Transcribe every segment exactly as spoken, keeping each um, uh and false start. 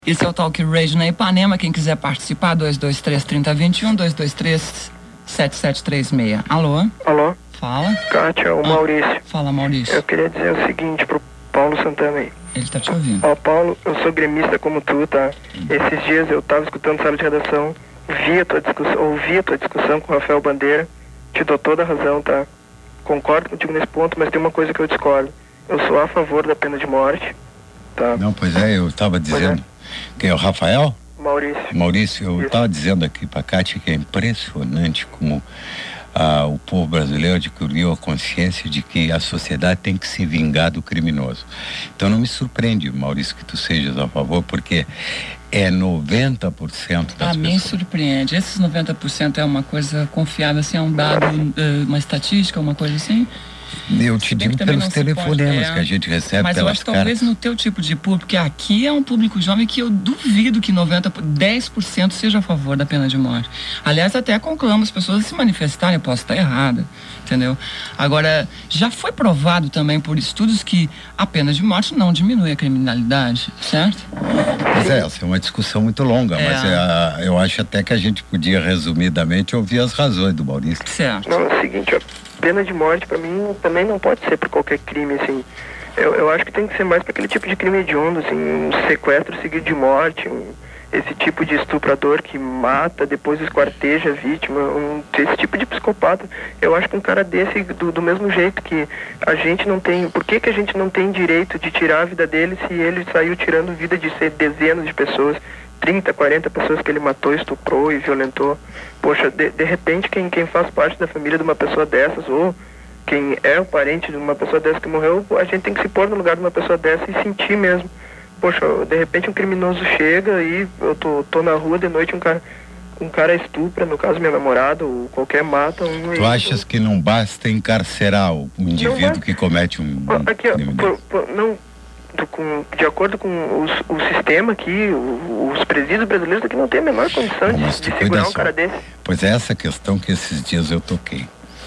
Esse é o Talk Radio na Ipanema. Quem quiser participar, dois dois três, trinta, vinte e um, dois dois três, sete sete três seis. Alô? Alô? Fala. Kátia, o ah, Maurício. Fala, Maurício. Eu queria dizer o seguinte pro Paulo Santana aí. Ele tá te ouvindo. Ó, Paulo, eu sou gremista como tu, tá? Hum. Esses dias eu tava escutando sala de redação, vi a tua discussão, ouvi a tua discussão com o Rafael Bandeira, te dou toda a razão, tá? Concordo contigo nesse ponto, mas tem uma coisa que eu discordo. Eu sou a favor da pena de morte, tá? Não, pois é, eu tava dizendo... Quem é o Rafael? Maurício. Maurício, eu estava dizendo aqui para a Kátia que é impressionante como ah, o povo brasileiro adquiriu a consciência de que a sociedade tem que se vingar do criminoso. Então não me surpreende, Maurício, que tu sejas a favor, porque é noventa por cento das pessoas. A mim surpreende. Esses noventa por cento é uma coisa confiável, assim, é um dado, uma estatística, uma coisa assim? Eu te digo pelos telefonemas é, que a gente recebe. Mas eu acho que talvez no teu tipo de público, porque aqui é um público jovem que eu duvido que noventa, dez por cento seja a favor da pena de morte. Aliás, até conclamo as pessoas a se manifestarem, eu posso estar errada, entendeu? Agora, já foi provado também por estudos que a pena de morte não diminui a criminalidade, certo? Pois é, essa é uma discussão muito longa, é. mas é, eu acho até que a gente podia resumidamente ouvir as razões do Maurício. Certo. Não, é o seguinte, ó. Pena de morte, pra mim, também não pode ser por qualquer crime, assim. Eu, eu acho que tem que ser mais pra aquele tipo de crime hediondo, assim, um sequestro seguido de morte, um, esse tipo de estuprador que mata, depois esquarteja a vítima, um, esse tipo de psicopata. Eu acho que um cara desse, do, do mesmo jeito que a gente não tem... Por que que a gente não tem direito de tirar a vida dele se ele saiu tirando vida de dezenas de pessoas? trinta, quarenta pessoas que ele matou, estuprou e violentou. Poxa, de, de repente quem, quem faz parte da família de uma pessoa dessas, ou quem é o parente de uma pessoa dessa que morreu, a gente tem que se pôr no lugar de uma pessoa dessa e sentir mesmo. Poxa, de repente um criminoso chega e eu tô, tô na rua de noite, um cara, um cara estupra, no caso minha namorada, ou qualquer mata. Um, tu achas que não basta encarcerar o indivíduo que comete um, um aqui, crime por, por, não... Do, com, de acordo com os, o sistema aqui, o, os presídios brasileiros aqui não tem a menor condição de, de segurar um cara desse. Pois é essa questão que esses dias eu toquei.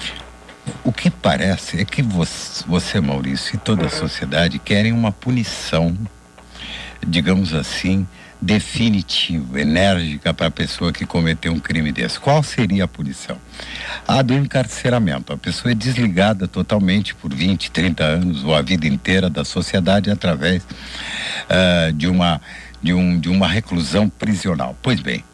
O que parece é que você, você Maurício, e toda uhum. a sociedade querem uma punição, digamos assim, definitiva, enérgica para a pessoa que cometeu um crime desse. Qual seria a punição? A do encarceramento. A pessoa é desligada totalmente por vinte, trinta anos ou a vida inteira da sociedade através uh, de, uma, de, um, de uma reclusão prisional. Pois bem,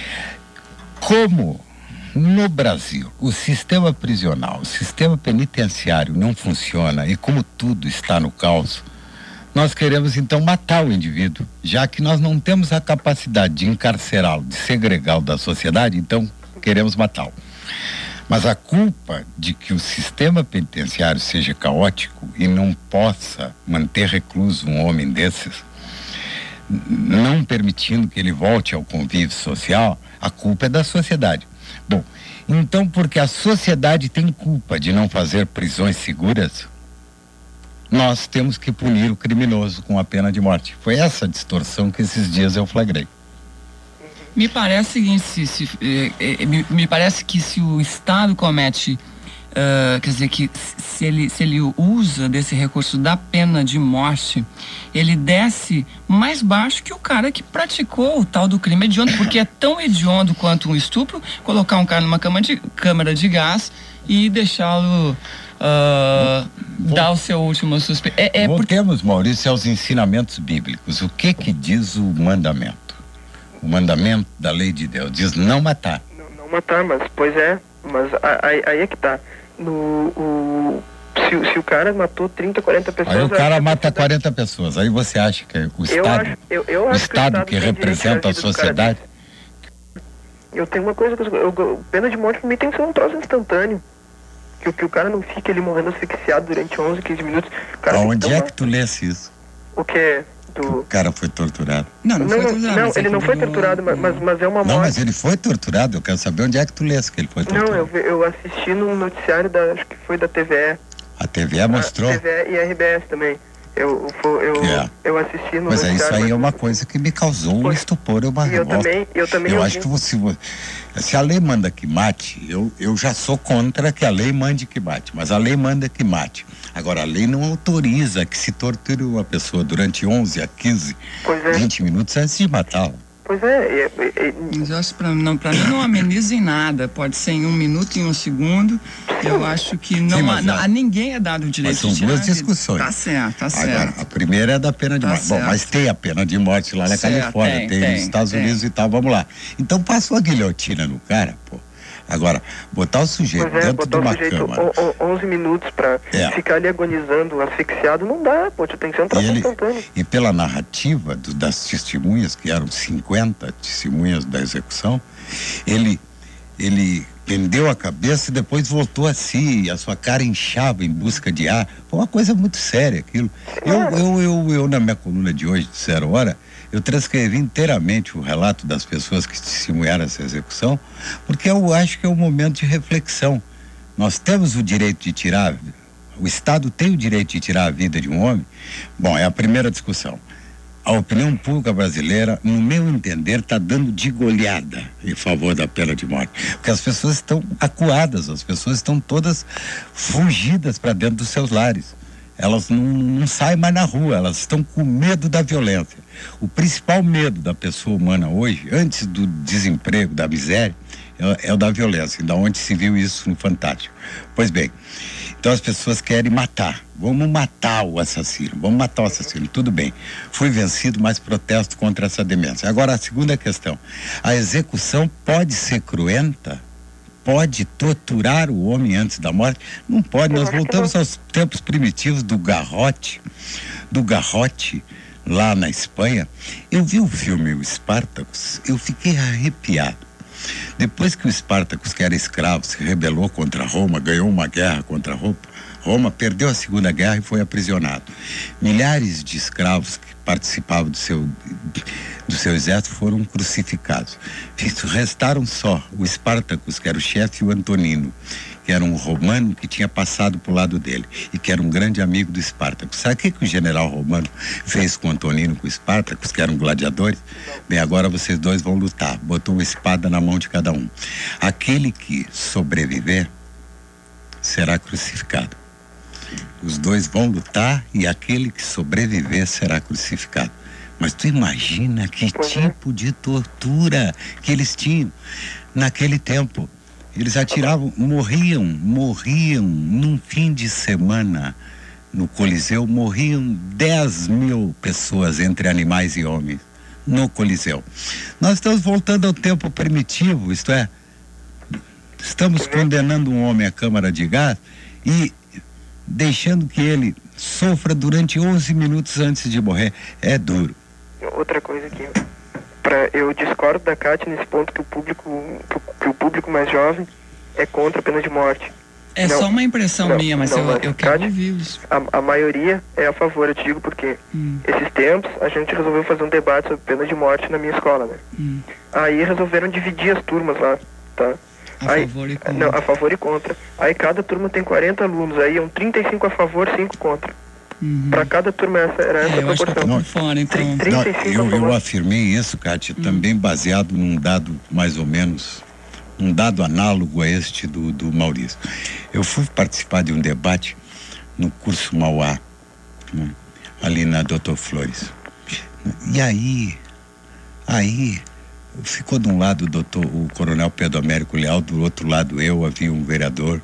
como no Brasil o sistema prisional, o sistema penitenciário não funciona e como tudo está no caos, nós queremos então matar o indivíduo, já que nós não temos a capacidade de encarcerá-lo, de segregá-lo da sociedade, então queremos matá-lo. Mas a culpa de que o sistema penitenciário seja caótico e não possa manter recluso um homem desses, não permitindo que ele volte ao convívio social, a culpa é da sociedade. Bom, então porque a sociedade tem culpa de não fazer prisões seguras, nós temos que punir o criminoso com a pena de morte. Foi essa distorção que esses dias eu flagrei. Me parece o seguinte, se, se, eh, eh, me, me parece que se o Estado comete, uh, quer dizer, que se ele, se ele usa desse recurso da pena de morte, ele desce mais baixo que o cara que praticou o tal do crime hediondo, porque é tão hediondo quanto um estupro, colocar um cara numa cama de, câmara de gás e deixá-lo... Uh, dar o seu último suspeito. É, é Voltemos, porque... Maurício, aos ensinamentos bíblicos. O que que diz o mandamento? O mandamento da lei de Deus diz não matar. Não, não matar, mas, pois é, mas aí, aí é que tá. No, o, se, se o cara matou trinta, quarenta pessoas... Aí o cara mata quarenta pessoas, aí você acha que o Estado, eu acho, eu, eu o acho Estado que, o Estado que representa a sociedade... Eu tenho uma coisa, eu, eu, pena de morte pra mim tem que ser um troço instantâneo. Que, que o cara não fique ali morrendo asfixiado durante onze, quinze minutos. Onde é que tu lesse isso? O que? Do... O cara foi torturado. Não, não, não foi torturado. Não, ele não foi torturado, mas, mas, mas é uma morte. Não, mas ele foi torturado. Eu quero saber onde é que tu lesse que ele foi torturado. Não, eu, eu assisti no noticiário da, acho que foi da T V E. A T V E mostrou? A T V E e a R B S também. Eu, eu, é. eu assisti no Mas é, isso aí é uma coisa que me causou um estupor, uma e eu revolta. também, eu também eu ouvi. acho que você, se a lei manda que mate, eu, eu já sou contra que a lei mande que mate, mas a lei manda que mate. Agora, a lei não autoriza que se torture uma pessoa durante onze a quinze, é. vinte minutos antes de matá-la. Pois é, é, é, é. Mas eu acho que pra, não, pra mim não ameniza em nada. Pode ser em um minuto, em um segundo. Eu acho que não, Sim, há, não a, a ninguém é dado o direito mas são de tirar. duas discussões. Tá certo, tá certo. Agora, a primeira é da pena de tá morte. Certo. Bom, mas tem a pena de morte lá na certo, Califórnia, tem, tem, tem nos Estados tem. Unidos e tal, vamos lá. Então passou a guilhotina no cara, pô. Agora, botar o sujeito pois é, dentro botar de uma o sujeito câmara... onze minutos pra é. ficar ali agonizando, asfixiado, não dá, pô, tem que ser um trato instantâneo. E pela narrativa do, das testemunhas, que eram cinquenta testemunhas da execução, ele, ele pendeu a cabeça e depois voltou a si, e a sua cara inchava em busca de ar. Foi uma coisa muito séria aquilo. Eu, eu, eu, eu, na minha coluna de hoje, de Zero Hora, eu transcrevi inteiramente o relato das pessoas que testemunharam essa execução, porque eu acho que é um momento de reflexão. Nós temos o direito de tirar, o Estado tem o direito de tirar a vida de um homem? Bom, é a primeira discussão. A opinião pública brasileira, no meu entender, está dando de goleada em favor da pena de morte. Porque as pessoas estão acuadas, as pessoas estão todas fugidas para dentro dos seus lares. Elas não, não saem mais na rua, elas estão com medo da violência. O principal medo da pessoa humana hoje, antes do desemprego, da miséria, é, é o da violência, da onde se viu isso no Fantástico. Pois bem, então as pessoas querem matar. Vamos matar o assassino, vamos matar o assassino, tudo bem. Fui vencido, mas protesto contra essa demência. Agora, a segunda questão, a execução pode ser cruenta? Pode torturar o homem antes da morte? Não pode. Nós voltamos aos tempos primitivos do garrote, do garrote lá na Espanha. Eu vi o filme O Spartacus, eu fiquei arrepiado. Depois que o Spartacus, que era escravo, se rebelou contra Roma, ganhou uma guerra contra Roma, Roma perdeu a Segunda Guerra e foi aprisionado. Milhares de escravos que participavam do seu, do seu exército foram crucificados. Restaram só o Spartacus, que era o chefe, e o Antonino, que era um romano que tinha passado para o lado dele e que era um grande amigo do Spartacus. Sabe o que, que o general romano fez com o Antonino, com o Spartacus, que eram gladiadores? Bem, agora vocês dois vão lutar. Botou uma espada na mão de cada um. Aquele que sobreviver será crucificado. Os dois vão lutar e aquele que sobreviver será crucificado. Mas tu imagina que tipo de tortura que eles tinham naquele tempo. Eles atiravam, morriam, morriam num fim de semana no Coliseu, morriam dez mil pessoas entre animais e homens no Coliseu. Nós estamos voltando ao tempo primitivo, isto é, estamos condenando um homem à câmara de gás e deixando que ele sofra durante onze minutos antes de morrer. É duro. Outra coisa aqui, pra, eu discordo da Cátia nesse ponto que o público que o público mais jovem é contra a pena de morte. É não, só uma impressão não, minha, mas não, eu, mas eu quero ouvir isso. A, a maioria é a favor, eu te digo porque hum. esses tempos a gente resolveu fazer um debate sobre pena de morte na minha escola, né? Hum. Aí resolveram dividir as turmas lá, tá? A aí, favor e contra. Não, a favor e contra. Aí cada turma tem quarenta alunos, aí iam trinta e cinco a favor, cinco contra. Uhum. Para cada turma essa, era essa é, eu proporção. Acho que eu, tô por fora, então. não, eu, eu afirmei isso, Cátia, hum. também baseado num dado mais ou menos, um dado análogo a este do, do Maurício. Eu fui participar de um debate no curso Mauá, né, ali na doutor Flores. E aí, aí ficou de um lado o doutor, o coronel Pedro Américo Leal, do outro lado eu, havia um vereador.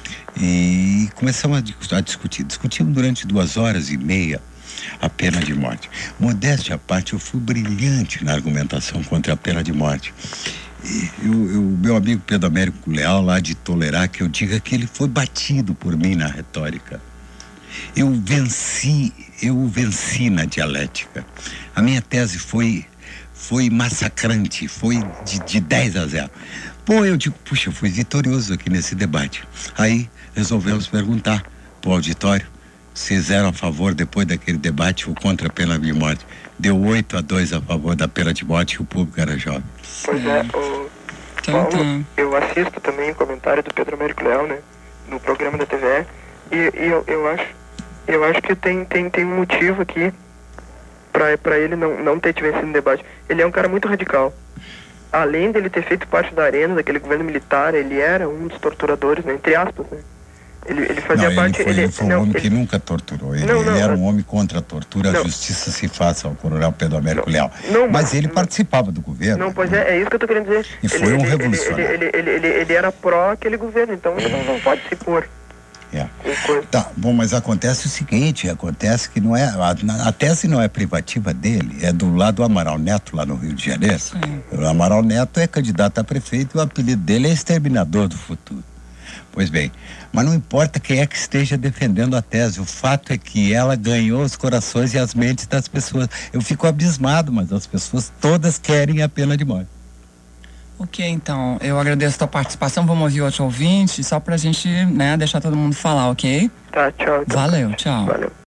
E começamos a discutir. Discutimos durante duas horas e meia a pena de morte. Modéstia à parte, eu fui brilhante na argumentação contra a pena de morte. E eu, eu, meu amigo Pedro Américo Leal, lá de tolerar que eu diga que ele foi batido por mim na retórica. Eu venci, eu o venci na dialética. A minha tese foi, foi massacrante, foi de, de dez a zero. Pô, eu digo, puxa, eu fui vitorioso aqui nesse debate. Aí resolvemos perguntar pro auditório se eram a favor, depois daquele debate, ou contra a pena de morte. Deu oito a dois a favor da pena de morte e o público era jovem. Pois é, o então, Paulo, então. eu assisto também o comentário do Pedro Américo Leal, né, no programa da T V E, e, e eu, eu acho Eu acho que tem, tem, tem um motivo aqui pra, pra ele não, não ter tido vencido no debate. Ele é um cara muito radical. Além dele ter feito parte da arena, daquele governo militar, ele era um dos torturadores, né, entre aspas, né? Ele, ele fazia não, parte... Ele foi, ele, ele foi um não, homem ele, que nunca torturou. Ele, não, não, ele era não, um homem contra a tortura, não, a justiça se faça ao coronel Pedro Américo não, Leal. não, mas, mas ele não, participava do governo. Não, pois é, é isso que eu tô querendo dizer. E foi ele, um ele, revolucionário. Ele, ele, ele, ele, ele era pró aquele governo, então ele não, não pode se pôr. É. Tá, bom, mas acontece o seguinte, acontece que não é, a, a tese não é privativa dele, é do lado do Amaral Neto, lá no Rio de Janeiro. Sim. O Amaral Neto é candidato a prefeito e o apelido dele é Exterminador do Futuro. Pois bem, mas não importa quem é que esteja defendendo a tese, o fato é que ela ganhou os corações e as mentes das pessoas. Eu fico abismado, mas as pessoas todas querem a pena de morte. Ok, então, eu agradeço a tua participação, vamos ouvir outro ouvinte, só pra gente, né, deixar todo mundo falar, ok? Tá, tchau. Então. Valeu, tchau. Valeu.